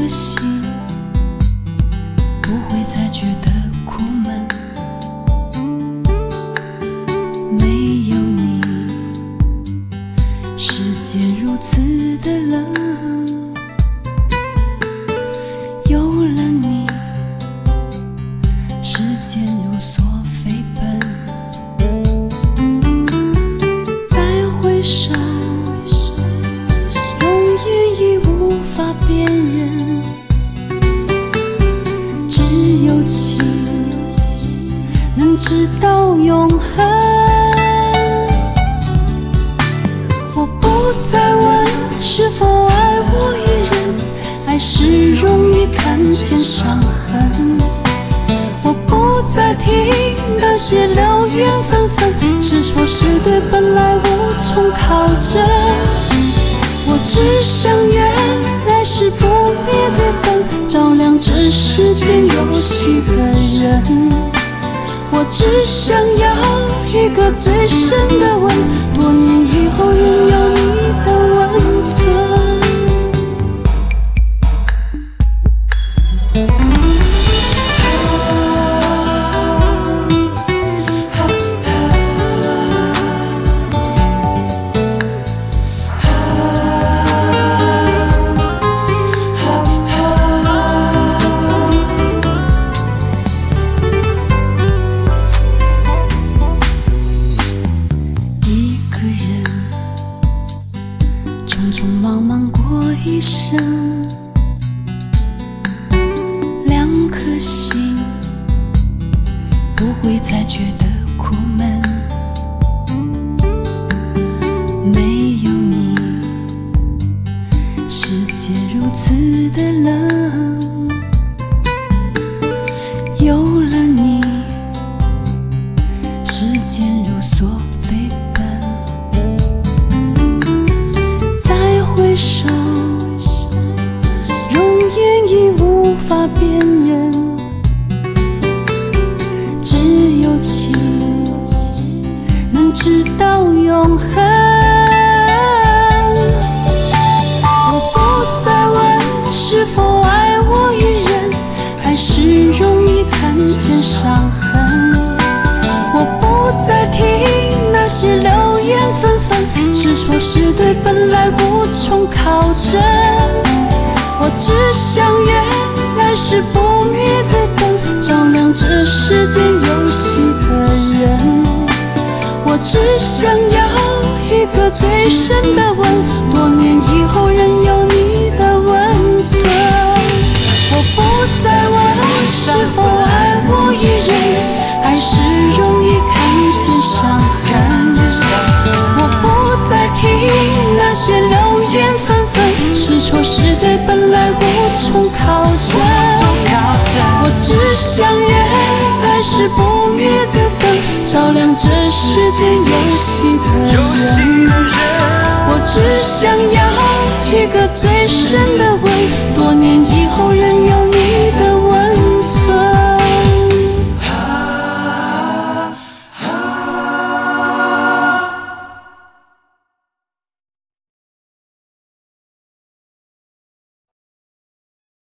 心不会再觉得苦闷，没有你，世界如此的冷。有了你，时间如梭飞奔。再回首，容颜已无法辨认，只有情能知道永恒。我不再问是否爱我一人，爱是容易看见伤痕。我不再听那些流言纷纷，是错是对本来无从考证。我只想原来是不灭的灯，照亮这世间游戏的人。我只想要一个最深的吻，多年以后仍有你的温存。匆匆忙忙过一生，两颗心不会再觉得苦闷。没有你，世界如此的冷。有了你，时间如梭飞奔。回首，容颜已无法辨认，只有情能知道永恒。我不再问是否爱我一人，爱是容易看见伤痕。我不再听那些流言纷纷，是错是对本来无从考证。我只想原来是不灭的灯，照亮这世间游戏的人。我只想要一个最深的吻，多年以后仍有你的温存。我不再问是否爱我一人，爱是容易看见伤痕。我不再听那些流言纷纷，是错是对本来无从考证。我只想原来是不灭的灯，照亮这世间游戏的人。我只想要一个最深的